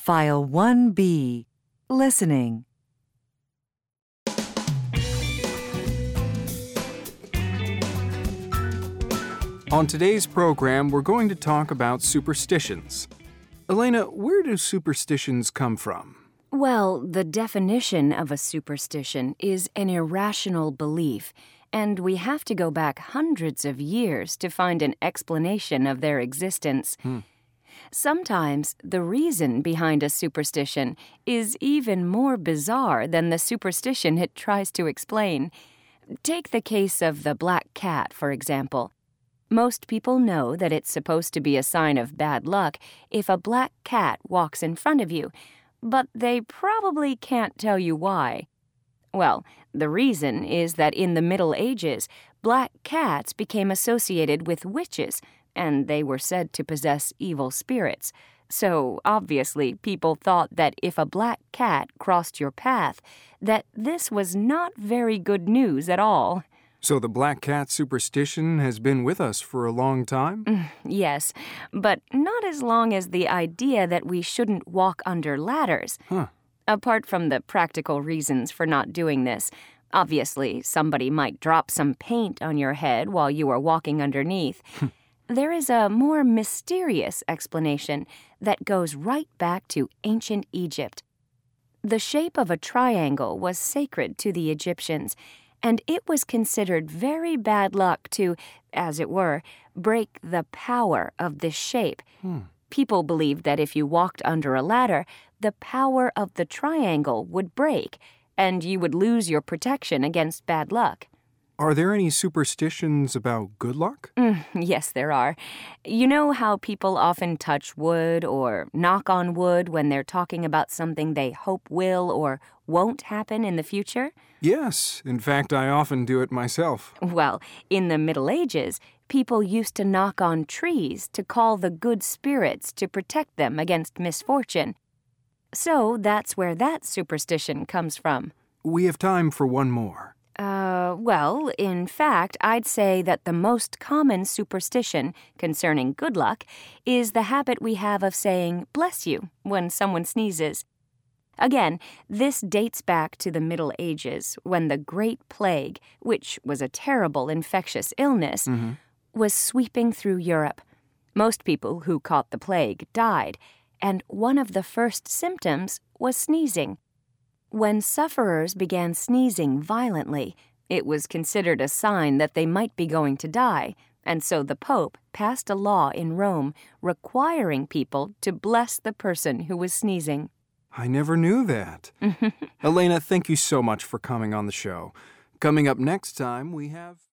File 1B. Listening. On today's program, we're going to talk about superstitions. Elena, where do superstitions come from? Well, the definition of a superstition is an irrational belief, and we have to go back hundreds of years to find an explanation of their existence. Sometimes the reason behind a superstition is even more bizarre than the superstition it tries to explain. Take the case of the black cat, for example. Most people know that it's supposed to be a sign of bad luck if a black cat walks in front of you, but they probably can't tell you why. Well, the reason is that in the Middle Ages, black cats became associated with witches, and they were said to possess evil spirits. So, obviously, people thought that if a black cat crossed your path, that this was not very good news at all. So the black cat superstition has been with us for a long time? Yes, but not as long as the idea that we shouldn't walk under ladders. Apart from the practical reasons for not doing this, obviously somebody might drop some paint on your head while you are walking underneath. There is a more mysterious explanation that goes right back to ancient Egypt. The shape of a triangle was sacred to the Egyptians, and it was considered very bad luck to, as it were, break the power of this shape. People believed that if you walked under a ladder, the power of the triangle would break, and you would lose your protection against bad luck. Are there any superstitions about good luck? Yes, there are. You know how people often touch wood or knock on wood when they're talking about something they hope will or won't happen in the future? Yes. In fact, I often do it myself. Well, in the Middle Ages, people used to knock on trees to call the good spirits to protect them against misfortune. So that's where that superstition comes from. We have time for one more. Well, in fact, I'd say that the most common superstition concerning good luck is the habit we have of saying, "bless you," when someone sneezes. Again, this dates back to the Middle Ages, when the Great Plague, which was a terrible infectious illness, was sweeping through Europe. Most people who caught the plague died, and one of the first symptoms was sneezing. When sufferers began sneezing violently, it was considered a sign that they might be going to die, and so the Pope passed a law in Rome requiring people to bless the person who was sneezing. I never knew that. Elena, thank you so much for coming on the show. Coming up next time, we have...